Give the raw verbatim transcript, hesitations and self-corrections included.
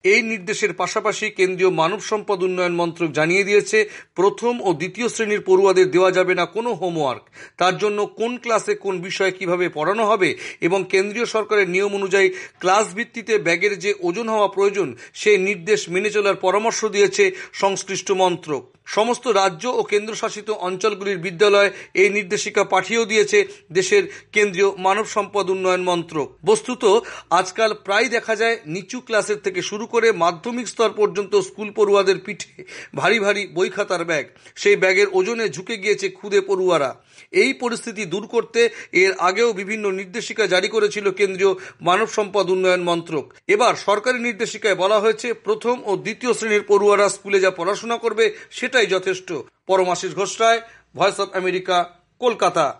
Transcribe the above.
এই নির্দেশের পাশাপাশি কেন্দ্রীয় মানব সম্পদ উন্নয়ন মন্ত্রক জানিয়ে দিয়েছে, প্রথম ও দ্বিতীয় শ্রেণীর পড়ুয়াদের দেওয়া যাবে না কোনো হোমওয়ার্ক। তার জন্য কোন ক্লাসে কোন বিষয় কিভাবে পড়ানো হবে এবং কেন্দ্রীয় সরকারের নিয়ম অনুযায়ী ক্লাস ভিত্তিতে ব্যাগের যে ওজন হওয়া প্রয়োজন সেই নির্দেশ মেনে চলার পরামর্শ দিয়েছে সংশ্লিষ্ট মন্ত্রক। সমস্ত রাজ্য ও কেন্দ্রশাসিত অঞ্চলগুলির বিদ্যালয় এই নির্দেশিকা পাঠিয়েও দিয়েছে দেশের কেন্দ্রীয় মানব সম্পদ উন্নয়ন মন্ত্রক। বস্তুত আজকাল প্রায় দেখা যায় নিচু ক্লাসের থেকে শুরু করে মাধ্যমিক স্তর পর্যন্ত স্কুল পড়ুয়াদের পিঠে ভারী ভারী বই খাতার ব্যাগ, সেই ব্যাগের ওজনে ঝুঁকে গিয়েছে খুদে পড়ুয়ারা। এই পরিস্থিতি দূর করতে এর আগেও বিভিন্ন নির্দেশিকা জারি করেছিল কেন্দ্রীয় মানব সম্পদ উন্নয়ন মন্ত্রক। এবার সরকারি নির্দেশিকায় বলা হয়েছে, প্রথম ও দ্বিতীয় শ্রেণীর পড়ুয়ারা স্কুলে যা পড়াশোনা করবে সেটাই যথেষ্ট। Paramashis Ghosh Roy, voice of America, Kolkata.